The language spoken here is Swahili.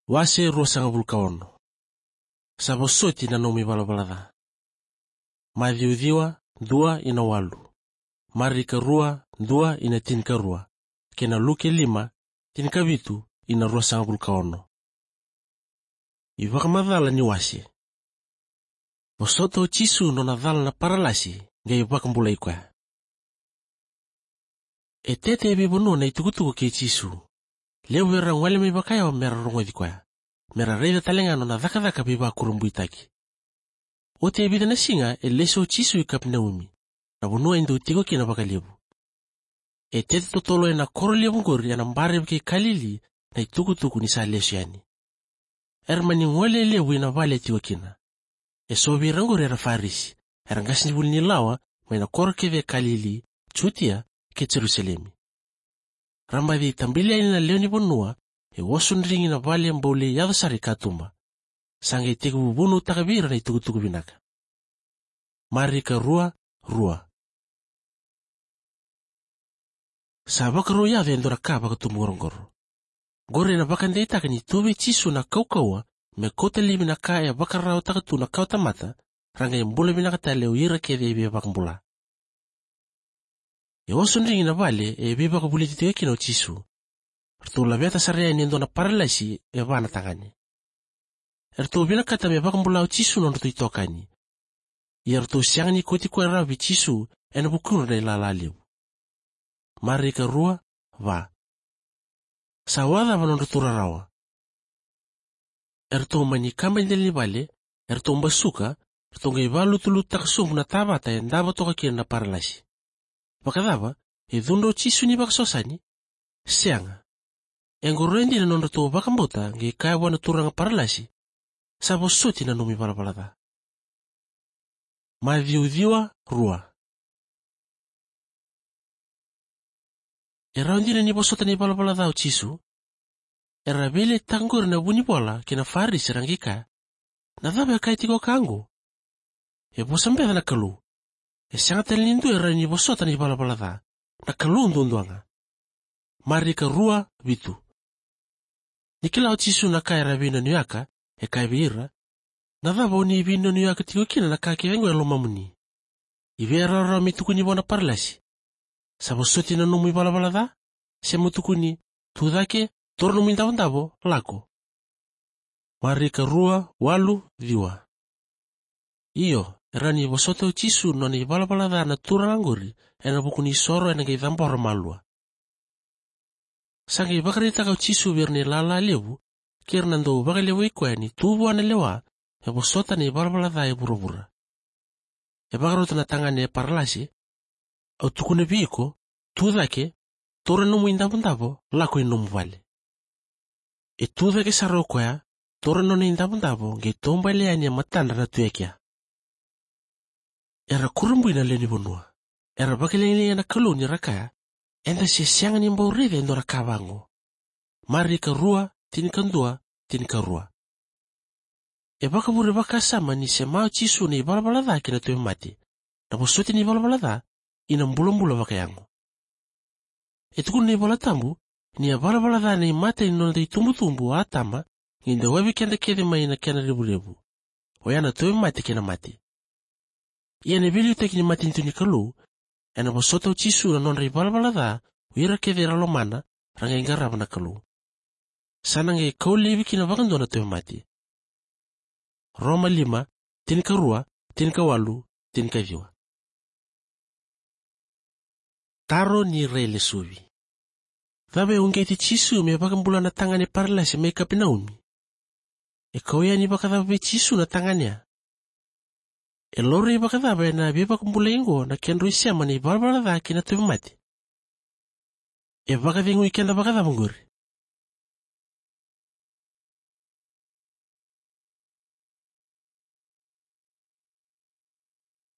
Wase rua sangabul kaono. Sabosoti na nomi balabalada. Madhiudhiwa dua ina walu. Marika rua dua ina tinka rua. Kena luke lima tinka vitu ina rua sangabul kaono. Ivaka madhala ni wasi. Bosoto chisu no nadhala na paralasi nga ivaka mbula ikwa. Etete ebe bono na itukutuku ke chisu. Leo vera ngwale mibakaya wa mera rongo dikwa. Mera reida talenga no na dhaka biba kurumbu itaki. Ote ebida na singa leso chisu ikap naumi. Na bonua indu tiko kina baka lebu. Etete totolo na koro lebu ngori ya nambare bke kalili na itukutuku ni saa leso yani. Ermani ngwale lebu ina vale tiko kina. Sobi rangori era farisi. Erangasi nibuli nilawa maina koro keve kalili chutia ke Jerusalemi. Rambadi tambilia ina leo ni bonua wasun ringi na vale mbole yado sari katumba. Sanga iteke bubunu takabira na itukutuku binaka. Marika rua. Sabaka rua yado endora kaba katumurongoro. Gore na baka ndeitaka ni tobe chisu na kaukawa me kota limi na kaya baka rao takatu na kauta mata ranga mbole binaka taleo ira kede ebe baka mbula. Wasun ringi na vale ebe baka buliti tewe kina chisu. Ertula beta sarea ni ndona paralasi vana tangani. Ertu bina kata me baka mbula chisu no ndu itokani. Yertu siangani koti kwa rabi chisu ena bukuru na ilalaliu. Marika rua va. Sawada vanondo turarawa. Ertu mani kamba ndeli vale, ertu mbasuka, ertu ngaivalu tulu takasumbu na tabata ya ndaba toka kina na paralasi. Bakadaba, idhundo chisu ni baka sosani, sianga. Engoroendi na nondo to baka mbota nge kaya wana turanga paralasi, sabo soti na numi balabalada. Madhiudhiwa rua. Eraundi na nipo sota ni balabalada o chisu, erabele tangor na buni bola kina farisi rangika, na dhabe kai tiko kango. Sambeda na kalu. Sangata lindu era ni bosota ni balabalada, na kalu ndunduanga. Marika rua vitu. Nikila o chisu na kaya rabino niyaka, kaya bira, na dhaba ni bino niyaka tiko kina na kaya kivengo ya lomamuni. Ivera rara mituku ni bona paralasi. Sabosoti na numu balabalada, semutuku ni tudake, torno mindabondabo, lako. Marika rua walu viwa. Iyo, erani bosoto chisu no ni balabalada na turanguri, ena buku ni soro ena gay dhambora malua. Sanga ibakarita kau chisu birni lala lewu, kirnando bakalewu ikwani tubu ana lewa, bosota ni balabalada e burubura. Bakaruta na tangane paralasi, au tukune biko, tudake, tore numu indabondabo, lako inumu vale. Tudake saro kwaya, tore no ni indabondabo, ge tomba leani ya matanda na tuekia. Era kurumbu ina leni bonua. Era bakaleni yana kaluni rakaya, enda siasianga ni mbauride endo rakabango. Marika rua, tinika rua. Baka bure baka sama ni semao chisu ni balabalada kina tuwe mati. Na bosoti ni balabalada, ina mbula baka yangu. Tukuni ni balatambu, ni ya balabalada ni mata inonda itumbu atama, inda webi kenda kede maina kena ribu. Oyana tuwe mati kena mati. Iane bili utekini mati ntuni kalu, ena bosota uchisu na nonra balabalada, uira kede ralomana, ranga ingaraba na kalu. Sana nge kaulibi kina vakando na tuwe mati. Roma 5, tinika rua, tinika walu, tinika viwa. Taro ni rele suvi. Dhabe ungeti chisu me baka mbula na tangane paralasi me kapinaumi. Kauya ni baka dhabe chisu na tangania. Lori baka dhabe na baka mbula ingo na kenro isiama ni balabalada kina tuwe mati. Baka vingu ikenda baka dhabe nguri.